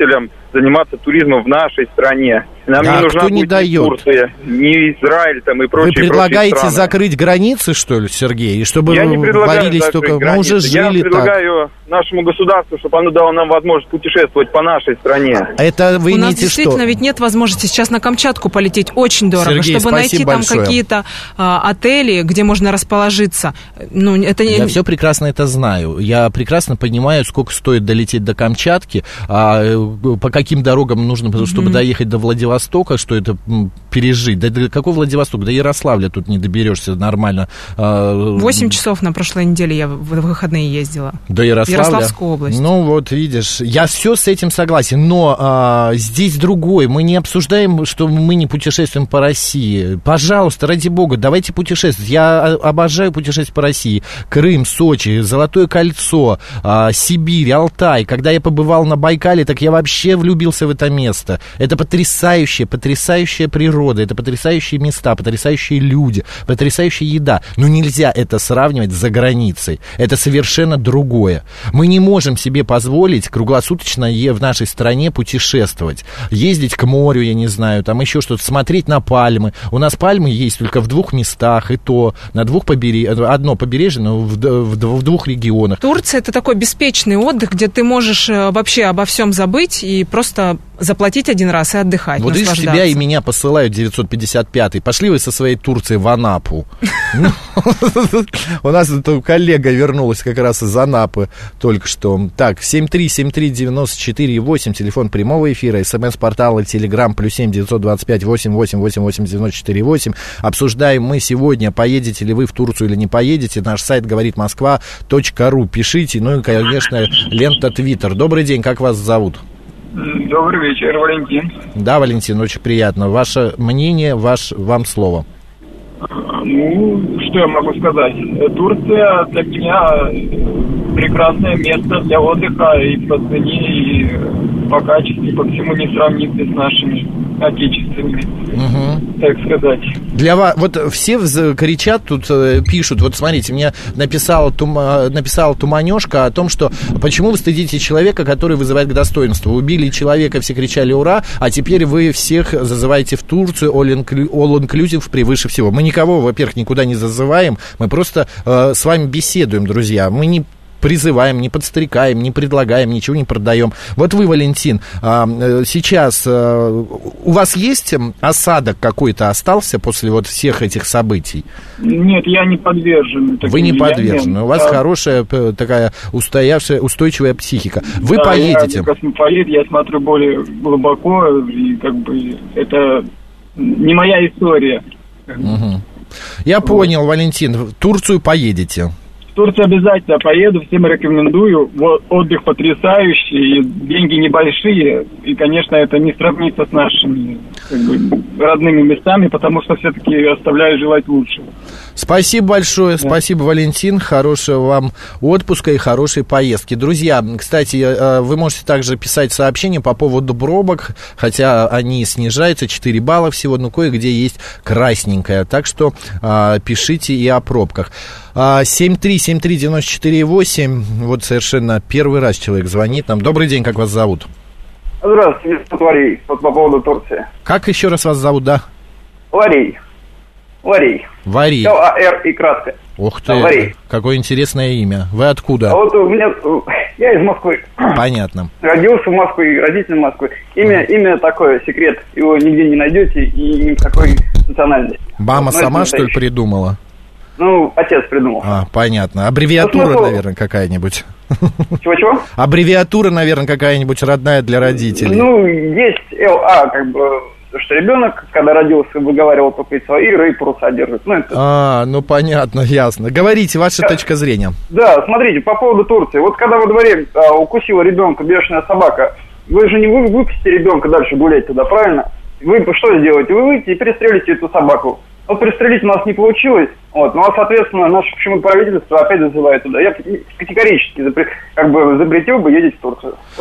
заниматься туризмом в нашей стране. Нам не нужна кто не будет дает? ни Турция, ни Израиль там и прочие. Вы предлагаете страны. закрыть границы, что ли, Сергей? И чтобы Я не предлагаю варились только... границы. Мы уже жили Я предлагаю нашему государству, чтобы оно дало нам возможность путешествовать по нашей стране. Это вы У нас имеете действительно что? ведь нет возможности сейчас на Камчатку полететь. Очень дорого. Сергей, чтобы найти спасибо там большое. какие-то отели, где можно расположиться. Ну, это не... Я все прекрасно это знаю. Я прекрасно понимаю, сколько стоит долететь до Камчатки, по каким дорогам нужно, чтобы доехать до Владивостока, что это пережить. Да какой Владивосток? До Ярославля тут не доберешься нормально. 8 часов на прошлой неделе я в выходные ездила. До Ярославля? Ярославскую область. Ну, вот видишь, я все с этим согласен, но здесь другой. Мы не обсуждаем, что мы не путешествуем по России. Пожалуйста, ради бога, давайте путешествовать. Я обожаю путешествовать по России. Крым, Сочи, Золотое кольцо, Сибирь, Алтай. Когда я побывал на Байкале, так я вообще влюбился в это место. Это потрясающая природа, это потрясающие места, потрясающие люди, потрясающая еда. Но нельзя это сравнивать с заграницей. Это совершенно другое. Мы не можем себе позволить круглосуточно в нашей стране путешествовать. Ездить к морю, я не знаю, там еще что-то, смотреть на пальмы. У нас пальмы есть только в 2 местах, и то на 2 одно побережье, но в 2 регионах. Турция — это такой беспечный отдых, где ты можешь вообще обо всем забыть и просто заплатить один раз и отдыхать, вот видишь, тебя и меня посылают 955-й. Пошли вы со своей Турции в Анапу. У нас коллега вернулась как раз из Анапы только что. Так, 7373948, телефон прямого эфира, смс-портал и телеграм, +7 925 8888 94 8. Обсуждаем мы сегодня, поедете ли вы в Турцию или не поедете. Наш сайт говорит Москва.ру. Пишите, ну и, конечно, лента Твиттер. Добрый день, как вас зовут? Добрый вечер, Валентин. Да, Валентин, очень приятно. Ваше мнение, вам слово. Ну, что я могу сказать? Турция для меня прекрасное место для отдыха и по цене, и по качеству, и по всему не сравнится с нашими отечественными, так сказать. Для вас, вот все кричат тут, пишут, вот смотрите, мне написала Туманёшка о том, что почему вы стыдите человека, который вызывает к достоинству. Убили человека, все кричали ура, а теперь вы всех зазываете в Турцию, all-inclusive превыше всего. Мы никого, во-первых, никуда не зазываем, мы просто с вами беседуем, друзья. Мы не призываем, не подстрекаем, не предлагаем, ничего не продаем. Вот вы, Валентин, сейчас у вас есть осадок какой-то остался после вот всех этих событий? Нет, я не подвержен. Вы не подвержены. У вас хорошая такая устойчивая психика. Вы поедете. Я космополит, я смотрю более глубоко, и как бы это не моя история. Я понял, Валентин. В Турцию поедете? В Турцию обязательно поеду, всем рекомендую. Отдых потрясающий, деньги небольшие, и, конечно, это не сравнится с нашими родными местами, потому что все-таки оставляю желать лучшего. Спасибо большое, спасибо, Валентин, хорошего вам отпуска и хорошей поездки. Друзья, кстати, вы можете также писать сообщения по поводу пробок, хотя они снижаются, 4 балла всего, но кое-где есть красненькая, так что пишите и о пробках. 7373948, вот совершенно первый раз человек звонит нам. Добрый день, как вас зовут? Здравствуйте, меня зовут Варий, вот по поводу Турции. Как еще раз вас зовут, да? Варий. Варий. Л-А-Р и кратко. Ух ты, Варий. Какое интересное имя. Вы откуда? А вот у меня, я из Москвы. Понятно. Родился в Москве, родители в Москве. Имя такое, секрет, его нигде не найдете и ни в какой национальности. Мама сама, что ли, придумала? Ну, отец придумал. Понятно. Аббревиатура, наверное, какая-нибудь. Чего-чего? Аббревиатура, наверное, какая-нибудь родная для родителей. Ну, есть ЛА, как бы, что ребенок, когда родился, выговаривал только свои, и паруса держит. Ну, понятно, ясно. Говорите, ваша точка зрения. Да, смотрите, по поводу Турции. Вот когда во дворе укусила ребенка бешеная собака, вы же не выпустите ребенка дальше гулять туда, правильно? Вы что сделаете? Вы выйдете и перестрелите эту собаку. Вот пристрелить у нас не получилось, ну а соответственно наше почему правительство опять зазывает туда. Я категорически запретил бы ездить в Турцию.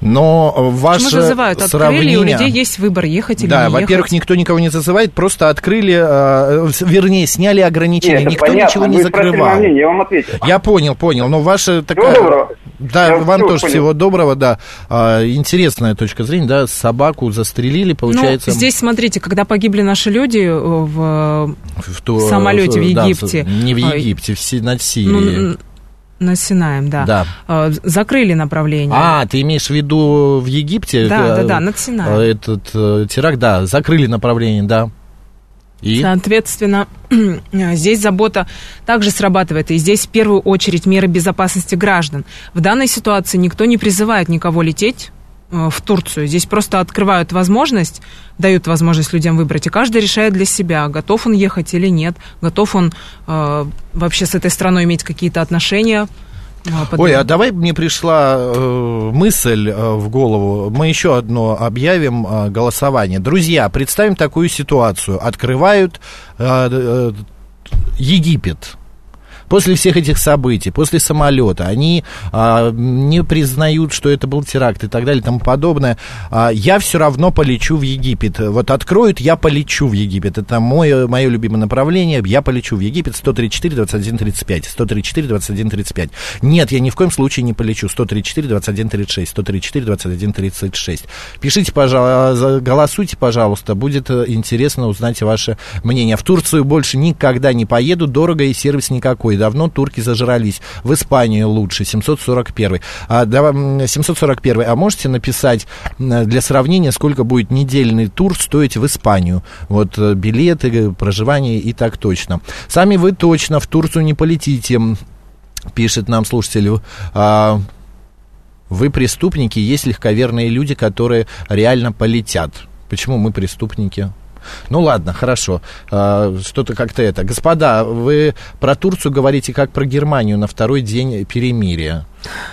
Но ваше почему зазывают? Открыли, и у людей есть выбор, ехать или не ехать. Да, во-первых, никто никого не зазывает, просто открыли, вернее, сняли ограничения. Нет, никто понятно. ничего не закрывал. Мнение, я вам ответил. Я понял. Но ваша такая... Всего доброго. Да, Я вам тоже понял. всего доброго, да. Интересная точка зрения, да, собаку застрелили, получается... Ну, здесь, смотрите, когда погибли наши люди в самолете в Египте... Да, не в Египте, над Сирией. Над Синаем, да. Закрыли направление. Ты имеешь в виду в Египте? Да, над Синаем. Этот теракт, да, закрыли направление, да. И? Соответственно, здесь забота также срабатывает. И здесь в первую очередь меры безопасности граждан. В данной ситуации никто не призывает никого лететь в Турцию. Здесь просто открывают возможность, дают возможность людям выбрать. И каждый решает для себя, готов он ехать или нет, готов он вообще с этой страной иметь какие-то отношения. Ой, а давай мне пришла мысль в голову. Мы еще одно объявим голосование. Друзья, представим такую ситуацию. Открывают Египет. После всех этих событий, после самолета, они не признают, что это был теракт и так далее и тому подобное. Я все равно полечу в Египет. Вот откроют, я полечу в Египет. Это мое любимое направление. Я полечу в Египет. 134, 21, 35. 134, 21, 35. Нет, я ни в коем случае не полечу. 134, 21, 36. 134, 21, 36. Пишите, пожалуйста, голосуйте, пожалуйста. Будет интересно узнать ваше мнение. В Турцию больше никогда не поеду. Дорого и сервис никакой. Давно турки зажрались. В Испанию лучше. 741. 741. А можете написать для сравнения, сколько будет недельный тур стоить в Испанию? Вот билеты, проживание и так точно. Сами вы точно в Турцию не полетите, пишет нам слушатель. Вы преступники, есть легковерные люди, которые реально полетят. Почему мы преступники? Ну ладно, хорошо, что-то как-то это. Господа, вы про Турцию говорите как про Германию на второй день перемирия.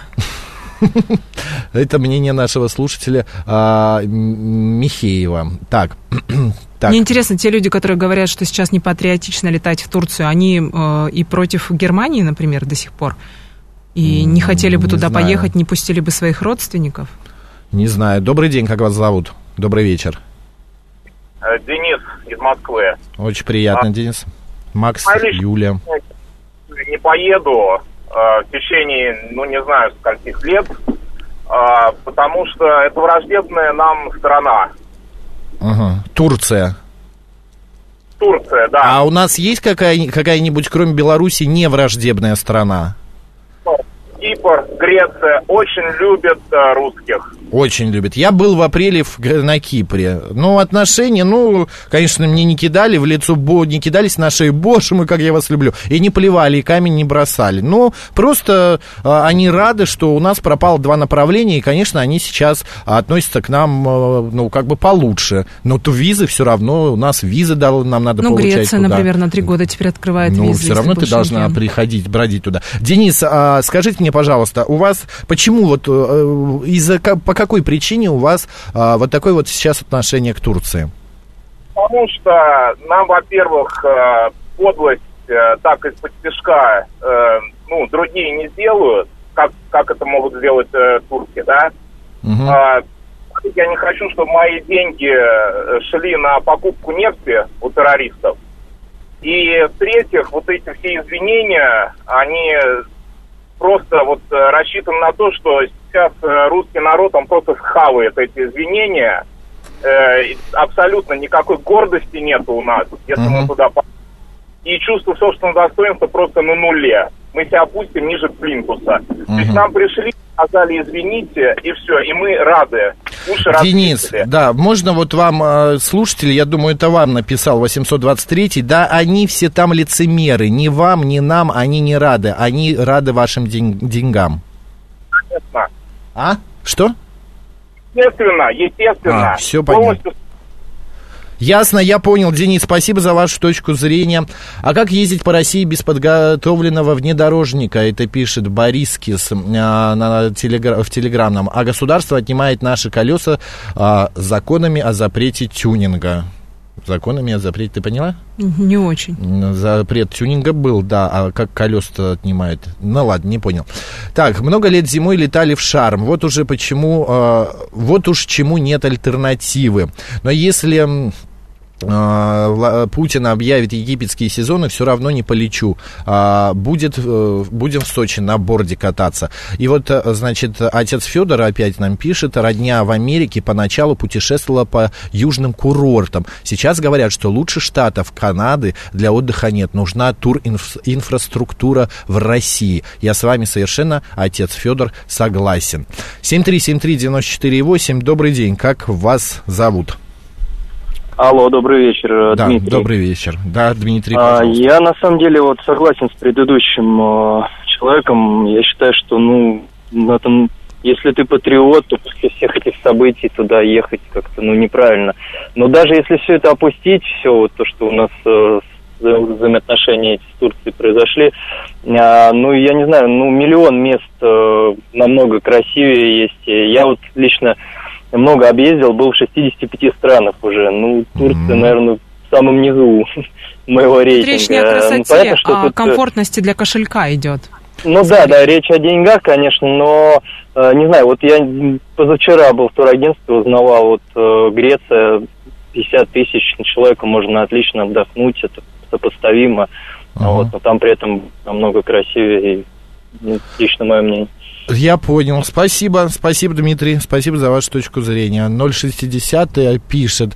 Это мнение нашего слушателя Михеева. Так. Мне интересно, те люди, которые говорят, что сейчас не патриотично летать в Турцию, они и против Германии, например, до сих пор? И не хотели бы туда поехать, не пустили бы своих родственников? Не знаю. Добрый день, как вас зовут? Добрый вечер. Денис из Москвы. Очень приятно, Денис. Макс, Юля. Не поеду в течение, не знаю, скольких лет, потому что это враждебная нам страна. Ага. Турция, да. А у нас есть какая-нибудь, кроме Беларуси, не враждебная страна? Кипр, Греция очень любят русских. Очень любят. Я был в апреле на Кипре. Отношения, конечно, мне не кидали в лицо, не кидались на шею, боже мой, как я вас люблю. И не плевали, и камень не бросали. Просто они рады, что у нас пропало 2 направления, и, конечно, они сейчас относятся к нам, получше. Но то визы все равно, у нас визы нам надо получать Греция, туда. Например, на 3 года теперь открывает визы. Все равно ты должна приходить, бродить туда. Денис, скажите мне, пожалуйста, у вас, почему по какой причине у вас вот такое вот сейчас отношение к Турции? Потому что нам, во-первых, подлость так из-под тишка, другие не сделают, как это могут сделать турки, да? Угу. Я не хочу, чтобы мои деньги шли на покупку нефти у террористов. И в-третьих, эти все извинения, они просто рассчитаны на то, что сейчас русский народ, он просто схавает эти извинения. Абсолютно никакой гордости нету у нас, если мы туда поедем. И чувство собственного достоинства просто на нуле. Мы себя опустим ниже плинтуса. То есть нам пришли, сказали извините, и все, и мы рады. Денис, да, можно вам, слушатели, я думаю, это вам написал 823-й, да, они все там лицемеры, ни вам, ни нам, они не рады, они рады вашим деньгам. Конечно. А? Что? Естественно. Все понятно. Ясно, я понял, Денис, спасибо за вашу точку зрения. А как ездить по России без подготовленного внедорожника? Это пишет Борискис в Телеграмном. А государство отнимает наши колеса законами о запрете тюнинга. Законами о запрете, ты поняла? Не очень. Запрет тюнинга был, да, а как колеса отнимает? Ну ладно, не понял. Так, много лет зимой летали в шарм, вот уже почему, вот уж чему нет альтернативы. Но если Путин объявит египетские сезоны, все равно не полечу. Будем в Сочи на борде кататься. И вот, значит, отец Федор опять нам пишет: родня в Америке поначалу путешествовала по южным курортам. Сейчас говорят, что лучше штатов Канады для отдыха нет. Нужна тур-инфраструктура в России. Я с вами совершенно, отец Федор, согласен. 7373948. Добрый день. Как вас зовут? Алло, добрый вечер, да, Дмитрий. Добрый вечер. Да, Дмитрий, пожалуйста. Я на самом деле вот согласен с предыдущим человеком. Я считаю, что, если ты патриот, то после всех этих событий туда ехать как-то, неправильно. Но даже если все это опустить, все вот то, что у нас взаимоотношения эти с Турцией произошли, я не знаю, миллион мест намного красивее есть. Я вот лично много объездил, был в 65 странах уже. Турция, наверное, в самом низу моего рейтинга. Речь не о красоте, понятно, что о комфортности для кошелька идет. Да, речь о деньгах, конечно, но, не знаю, вот я позавчера был в турагентстве, узнавал, Греция, 50 тысяч человека можно отлично отдохнуть, это сопоставимо, но там при этом намного красивее, лично мое мнение. Я понял. Спасибо, Дмитрий. Спасибо за вашу точку зрения. 060 пишет.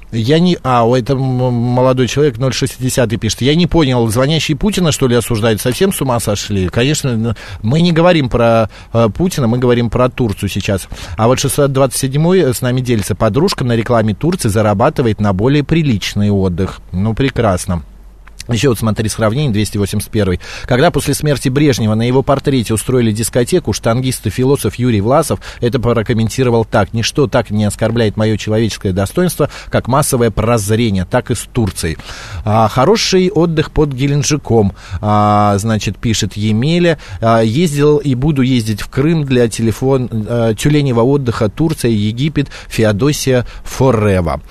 Это молодой человек, 060 пишет. Я не понял, звонящие Путина, что ли, осуждают? Совсем с ума сошли? Конечно, мы не говорим про Путина, мы говорим про Турцию сейчас. А вот 627-й с нами делится. Подружка на рекламе Турции зарабатывает на более приличный отдых. Прекрасно. Еще вот смотри, сравнение, 281. Когда после смерти Брежнева на его портрете устроили дискотеку, штангист и философ Юрий Власов это прокомментировал так: ничто так не оскорбляет мое человеческое достоинство, как массовое прозрение, так и с Турцией. Хороший отдых под Геленджиком, пишет Емеля. Ездил и буду ездить в Крым для тюленевого отдыха. Турция, Египет, Феодосия, Форева.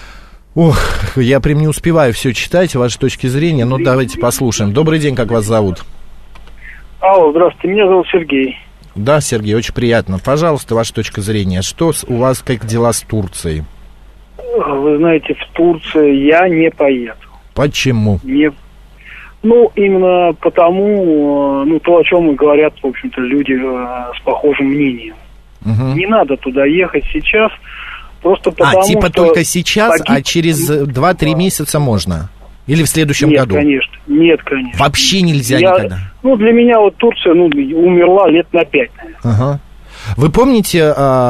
Я прям не успеваю все читать, ваши точки зрения, но давайте послушаем. Добрый день, как вас зовут? Алло, здравствуйте, меня зовут Сергей. Да, Сергей, очень приятно. Пожалуйста, ваша точка зрения. Что у вас, как дела с Турцией? Вы знаете, в Турцию я не поеду. Почему? Именно потому, то, о чем и говорят, в общем-то, люди с похожим мнением. Не надо туда ехать сейчас. Просто потому, что только сейчас, а через 2-3 месяца можно? Или в следующем году? Нет, конечно. Вообще нельзя никогда? Для меня Турция, умерла лет на 5, наверное. Ага. Вы помните,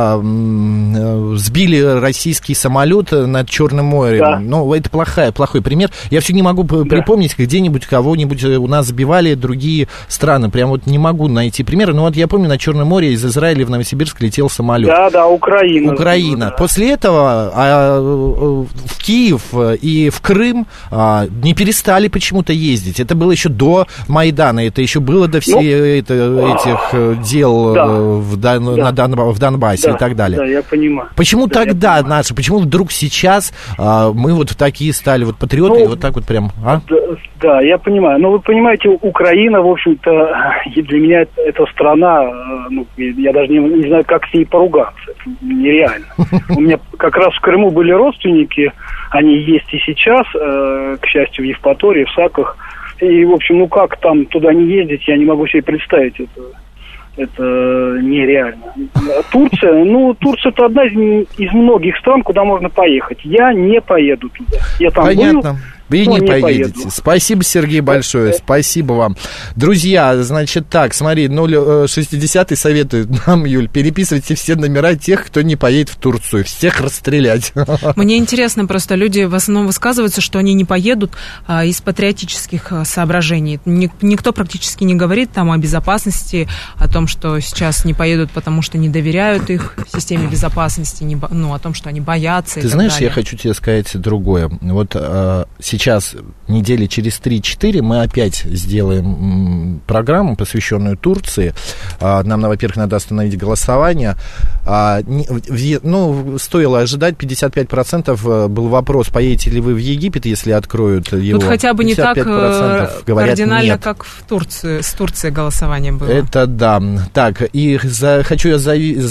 сбили российский самолет над Черным морем? Да. Это плохой пример. Я все не могу припомнить, где-нибудь кого-нибудь у нас сбивали другие страны. Прям не могу найти примеры. Я помню, на Черном море из Израиля в Новосибирск летел самолет. Да, Украина. Да. После этого в Киев и в Крым не перестали почему-то ездить. Это было еще до Майдана. Это еще было до всех этих дел в Донбассе и так далее. Да, я понимаю. Почему тогда наши, почему вдруг сейчас мы такие стали патриоты и так прям, Да, я понимаю. Но вы понимаете, Украина, в общем-то, для меня это страна, я даже не знаю, как с ней поругаться. Это нереально. У меня как раз в Крыму были родственники, они есть и сейчас, к счастью, в Евпатории, в Саках. И, в общем, как там туда не ездить, я не могу себе представить это. Это нереально. Турция, Турция это одна из многих стран, куда можно поехать. Я не поеду туда. Я там Понятно. Вы не поедете. Поеду. Спасибо, Сергей, большое. Спасибо вам. Друзья, смотри, 060 советует нам, Юль, переписывайте все номера тех, кто не поедет в Турцию. Всех расстрелять. Мне интересно, просто люди в основном высказываются, что они не поедут из патриотических соображений. Никто практически не говорит там о безопасности, о том, что сейчас не поедут, потому что не доверяют их системе безопасности, о том, что они боятся. Ты знаешь, я хочу тебе сказать другое. сейчас недели через 3-4 мы опять сделаем программу, посвященную Турции. Нам, во-первых, надо остановить голосование. Стоило ожидать, 55% был вопрос, поедете ли вы в Египет, если откроют его. Тут хотя бы не так говорят, кардинально, нет. как в Турции, с Турцией голосование было. Это да. Так, и хочу я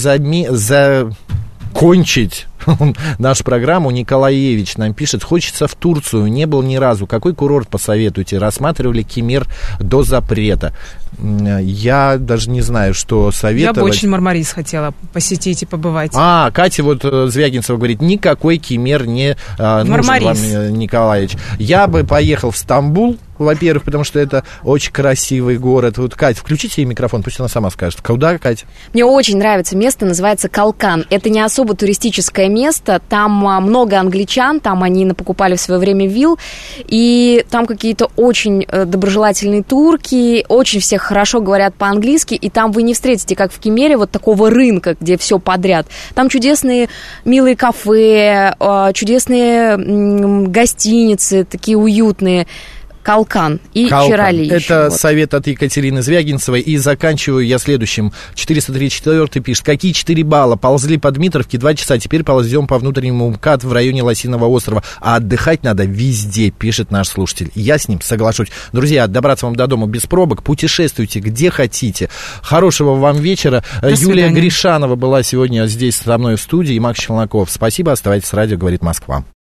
закончить нашу программу. Николаевич нам пишет: хочется в Турцию, не был ни разу. Какой курорт посоветуете? Рассматривали Кемер до запрета. Я даже не знаю, что советовать. Я бы очень Мармарис хотела посетить и побывать. Катя Звягинцева говорит: никакой Кемер не нужен вам, Николаевич. Я бы поехал в Стамбул, во-первых, потому что это очень красивый город. Вот, Катя, включите ей микрофон, пусть она сама скажет. Куда, Катя? Мне очень нравится место, называется Калкан. Это не особо туристическое место, там много англичан, там они напокупали в свое время вилл, и там какие-то очень доброжелательные турки, очень все хорошо говорят по-английски, и там вы не встретите, как в Кемере, вот такого рынка, где все подряд. Там чудесные, милые кафе, чудесные гостиницы, такие уютные. Калкан и Чирали. Это совет от Екатерины Звягинцевой. И заканчиваю я следующим. 434 пишет: какие 4 балла? Ползли по Дмитровке 2 часа, теперь ползем по внутреннему МКАД в районе Лосиного острова. А отдыхать надо везде, пишет наш слушатель. Я с ним соглашусь. Друзья, добраться вам до дома без пробок, путешествуйте где хотите. Хорошего вам вечера. Юлия Гришанова была сегодня здесь со мной в студии, и Макс Челноков. Спасибо, оставайтесь с радио «Говорит Москва».